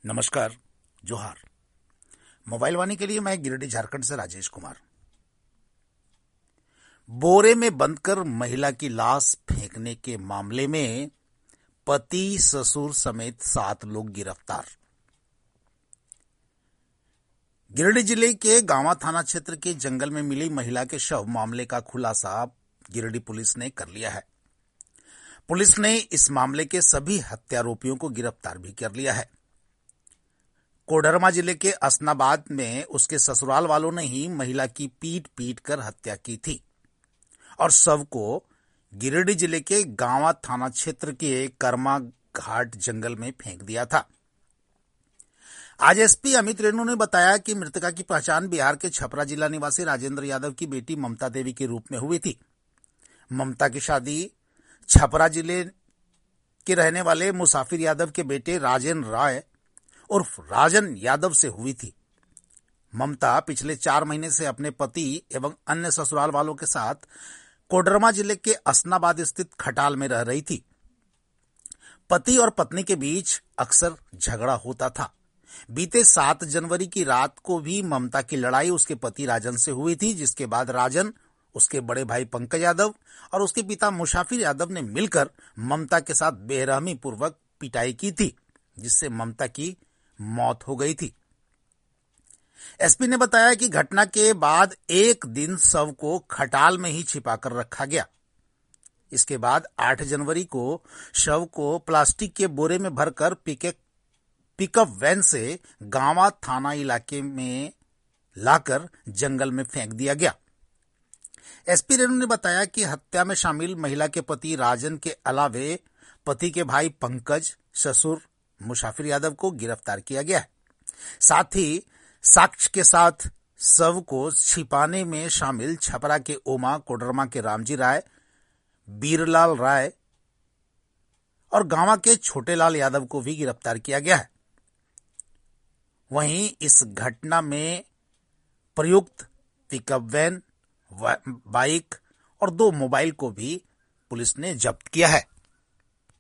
नमस्कार, जोहार। मोबाइल वाणी के लिए मैं गिरिडीह झारखंड से राजेश कुमार। बोरे में बंद कर महिला की लाश फेंकने के मामले में पति ससुर समेत 7 लोग गिरफ्तार। गिरिडीह जिले के गांवा थाना क्षेत्र के जंगल में मिली महिला के शव मामले का खुलासा गिरिडीह पुलिस ने कर लिया है। पुलिस ने इस मामले के सभी हत्यारोपियों को गिरफ्तार भी कर लिया है। कोडरमा जिले के असनाबाद में उसके ससुराल वालों ने ही महिला की पीट कर हत्या की थी और शव को गिरिडीह जिले के गांवा थाना क्षेत्र के कर्मा घाट जंगल में फेंक दिया था। आज एसपी अमित रेणु ने बताया कि मृतका की पहचान बिहार के छपरा जिला निवासी राजेंद्र यादव की बेटी ममता देवी के रूप में हुई थी। ममता की शादी छपरा जिले के रहने वाले मुसाफिर यादव के बेटे राजेंद्र राय उर्फ राजन यादव से हुई थी। ममता पिछले 4 महीने से अपने पति एवं अन्य ससुराल वालों के साथ कोडरमा जिले के असनाबाद स्थित खटाल में रह रही थी। पति और पत्नी के बीच अक्सर झगड़ा होता था। बीते 7 जनवरी की रात को भी ममता की लड़ाई उसके पति राजन से हुई थी, जिसके बाद राजन, उसके बड़े भाई पंकज यादव और उसके पिता मुसाफिर यादव ने मिलकर ममता के साथ बेरहमी पूर्वक पिटाई की थी, जिससे ममता की मौत हो गई थी। एसपी ने बताया कि घटना के बाद एक दिन शव को खटाल में ही छिपाकर रखा गया। इसके बाद 8 जनवरी को शव को प्लास्टिक के बोरे में भरकर पिकअप वैन से गांवा थाना इलाके में लाकर जंगल में फेंक दिया गया। एसपी रेणु ने बताया कि हत्या में शामिल महिला के पति राजन के अलावे पति के भाई पंकज, ससुर मुसाफिर यादव को गिरफ्तार किया गया है। साथ ही साक्ष्य के साथ शव को छिपाने में शामिल छपरा के ओमा, कोडरमा के रामजी राय, बीरलाल राय और गांवा के छोटेलाल यादव को भी गिरफ्तार किया गया है। वहीं इस घटना में प्रयुक्त पिकअप वैन, बाइक और 2 मोबाइल को भी पुलिस ने जब्त किया है।